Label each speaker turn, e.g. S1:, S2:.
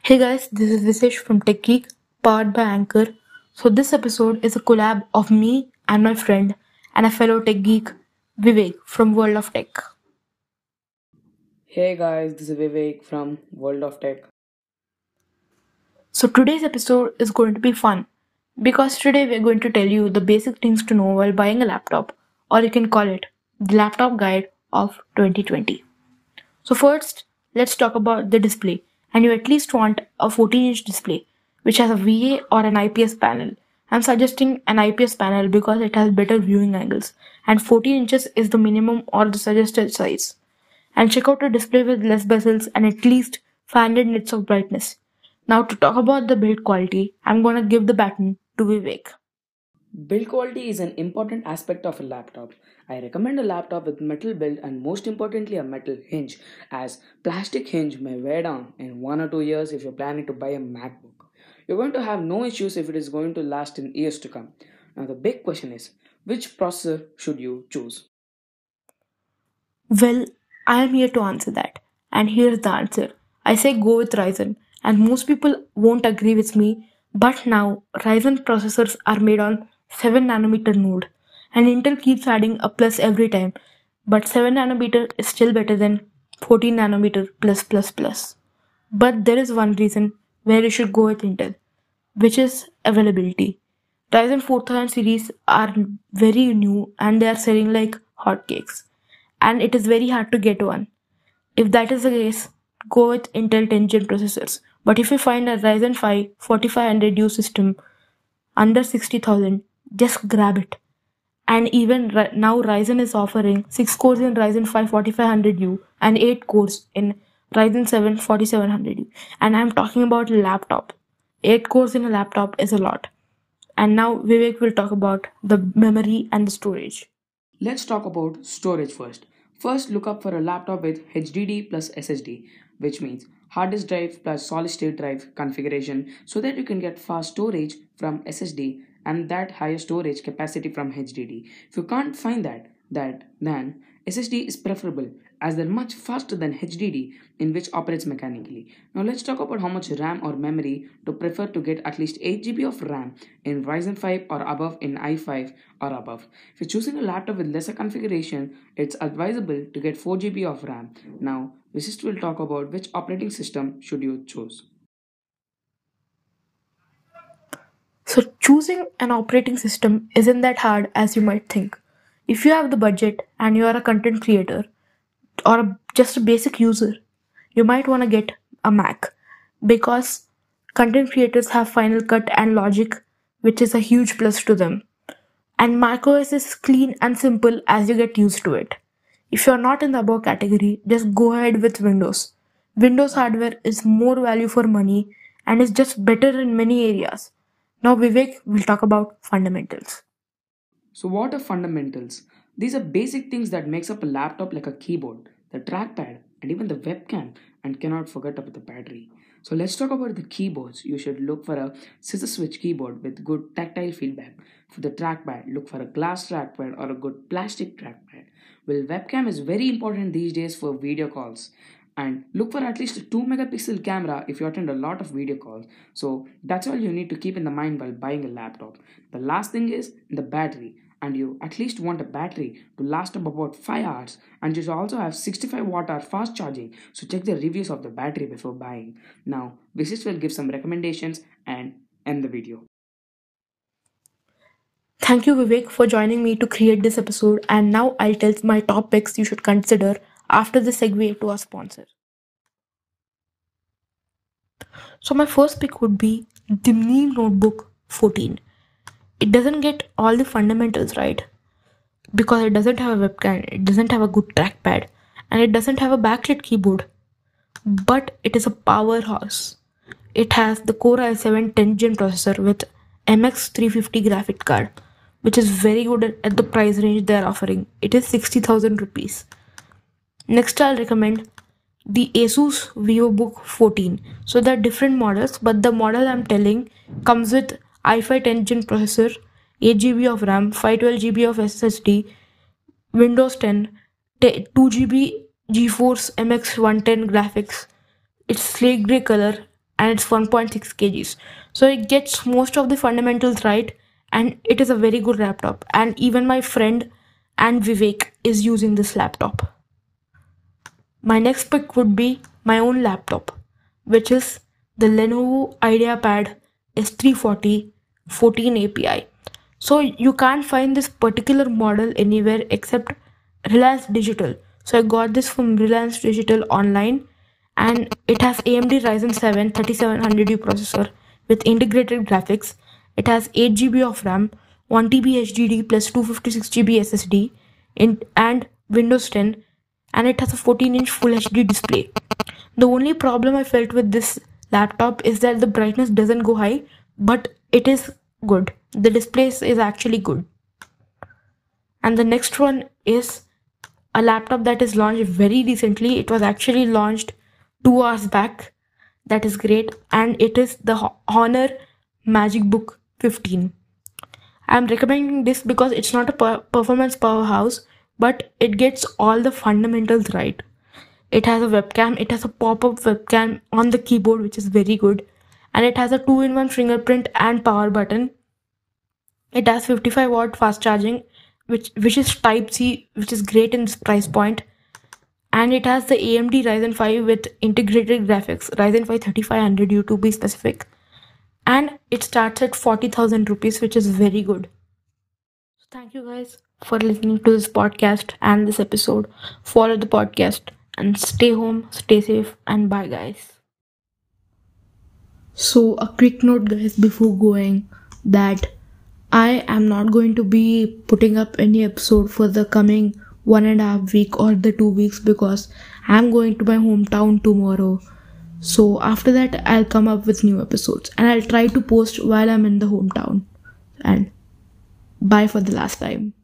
S1: Hey guys, this is Visesh from Tech Geek, powered by Anchor. So this episode is a collab of me and my friend and a fellow tech geek, Vivek from World of Tech.
S2: Hey guys, this is Vivek from World of Tech.
S1: So today's episode is going to be fun because today we're going to tell you the basic things to know while buying a laptop, or you can call it the laptop guide of 2020. So first, let's talk about the display. And you at least want a 14-inch display, which has a VA or an IPS panel. I'm suggesting an IPS panel because it has better viewing angles, and 14 inches is the minimum or the suggested size. And check out a display with less bezels and at least 500 nits of brightness. Now to talk about the build quality, I'm gonna give the baton to Vivek.
S2: Build quality is an important aspect of a laptop. I recommend a laptop with metal build and most importantly a metal hinge, as plastic hinge may wear down in 1 or 2 years if you're planning to buy a MacBook. You're going to have no issues if it is going to last in years to come. Now the big question is, which processor should you choose?
S1: Well, I am here to answer that. And here's the answer. I say go with Ryzen. And most people won't agree with me, but now Ryzen processors are made on 7 nanometer node. And Intel keeps adding a plus every time. But 7 nanometer is still better than 14 nanometer plus plus plus. But there is one reason where you should go with Intel, which is availability. Ryzen 4000 series are very new and they are selling like hotcakes. And it is very hard to get one. If that is the case, go with Intel 10th Gen processors. But if you find a Ryzen 5 4500U system under 60,000, just grab it. And even now, Ryzen is offering 6 cores in Ryzen 5 4500U and 8 cores in Ryzen 7 4700U. And I'm talking about a laptop. 8 cores in a laptop is a lot. And now Vivek will talk about the memory and the storage.
S2: Let's talk about storage first. First, look up for a laptop with HDD plus SSD, which means hard disk drive plus solid state drive configuration, so that you can get fast storage from SSD and that higher storage capacity from HDD. If you can't find that then SSD is preferable as they're much faster than HDD in which operates mechanically. Now let's talk about how much RAM or memory to prefer to get at least 8 GB of RAM in Ryzen 5 or above in i5 or above. If you're choosing a laptop with lesser configuration, it's advisable to get 4 GB of RAM. Now, Visist will talk about which operating system should you choose.
S1: So, choosing an operating system isn't that hard as you might think. If you have the budget and you are a content creator or just a basic user, you might want to get a Mac because content creators have Final Cut and Logic, which is a huge plus to them. And macOS is clean and simple as you get used to it. If you're not in the above category, just go ahead with Windows. Windows hardware is more value for money and is just better in many areas. Now Vivek will talk about fundamentals.
S2: So what are fundamentals? These are basic things that makes up a laptop like a keyboard, the trackpad, and even the webcam, and cannot forget about the battery. So let's talk about the keyboards. You should look for a scissor switch keyboard with good tactile feedback. For the trackpad, look for a glass trackpad or a good plastic trackpad. Well, webcam is very important these days for video calls. And look for at least a 2 megapixel camera if you attend a lot of video calls. So that's all you need to keep in the mind while buying a laptop. The last thing is the battery, and you at least want a battery to last up about 5 hours, and you should also have 65 watt hour fast charging, so check the reviews of the battery before buying. Now Visis will give some recommendations and end the video.
S1: Thank you Vivek for joining me to create this episode, and now I'll tell my top picks you should consider after the segue to our sponsor. So my first pick would be the Neem Notebook 14. It doesn't get all the fundamentals right because it doesn't have a webcam, it doesn't have a good trackpad, and it doesn't have a backlit keyboard. But it is a powerhouse. It has the Core i7 10th Gen processor with MX350 graphic card, which is very good at the price range they are offering. It is 60,000 rupees. Next, I'll recommend the Asus VivoBook 14. So there are different models, but the model I'm telling comes with i5 10th Gen processor, 8 GB of RAM, 512 GB of SSD, Windows 10, 2 GB GeForce MX 110 graphics. It's slate gray color and it's 1.6 kgs. So it gets most of the fundamentals right, and it is a very good laptop. And even my friend and Vivek is using this laptop. My next pick would be my own laptop, which is the Lenovo IdeaPad S340 14 API. So you can't find this particular model anywhere except Reliance Digital. So I got this from Reliance Digital online, and it has AMD Ryzen 7 3700U processor with integrated graphics. It has 8 GB of RAM, 1 TB HDD plus 256 GB SSD, and Windows 10, and it has a 14-inch Full HD display. The only problem I felt with this laptop is that the brightness doesn't go high, but it is good. The display is actually good. And the next one is a laptop that is launched very recently. It was actually launched 2 hours back. That is great. And it is the Honor MagicBook 15. I'm recommending this because it's not a performance powerhouse, but it gets all the fundamentals right. It has a webcam, it has a pop-up webcam on the keyboard, which is very good. And it has a 2-in-1 fingerprint and power button. It has 55-watt fast charging, which is Type C, which is great in this price point. And it has the AMD Ryzen 5 with integrated graphics, Ryzen 5 3500U to be specific. And it starts at 40,000 rupees, which is very good. So thank you guys for listening to this podcast and this episode. Follow the podcast and stay home, stay safe, and bye, guys. So, a quick note, guys, before going, that I am not going to be putting up any episode for the coming 1.5 week or the 2 weeks because I'm going to my hometown tomorrow. So after that, I'll come up with new episodes and I'll try to post while I'm in the hometown. And bye for the last time.